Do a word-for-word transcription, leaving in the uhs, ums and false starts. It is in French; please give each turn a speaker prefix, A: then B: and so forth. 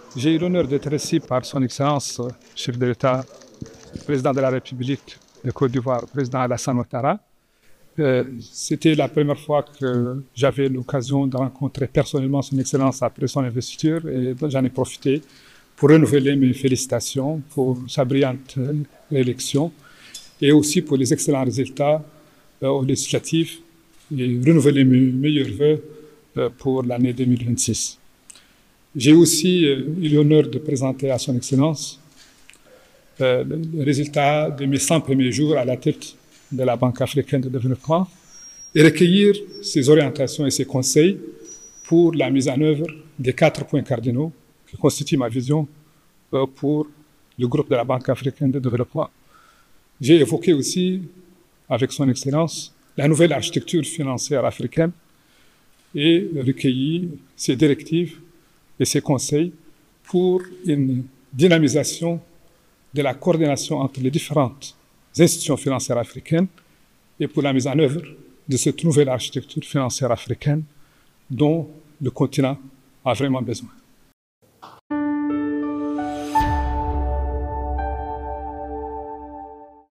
A: J'ai eu l'honneur d'être reçu par son Excellence, chef de l'État, président de la République de Côte d'Ivoire, président Alassane Ouattara. Euh, C'était la première fois que j'avais l'occasion de rencontrer personnellement son Excellence après son investiture et j'en ai profité pour renouveler mes félicitations pour sa brillante élection et aussi pour les excellents résultats euh, aux législatives et renouveler mes meilleurs vœux euh, pour l'année deux mille vingt-six. J'ai aussi euh, eu l'honneur de présenter à son Excellence euh, le résultat de mes cent premiers jours à la tête de la Banque africaine de développement et recueillir ses orientations et ses conseils pour la mise en œuvre des quatre points cardinaux qui constituent ma vision euh, pour le groupe de la Banque africaine de développement. J'ai évoqué aussi, avec son Excellence, la nouvelle architecture financière africaine et recueilli ses directives et ses conseils pour une dynamisation de la coordination entre les différentes institutions financières africaines et pour la mise en œuvre de cette nouvelle architecture financière africaine dont le continent a vraiment besoin.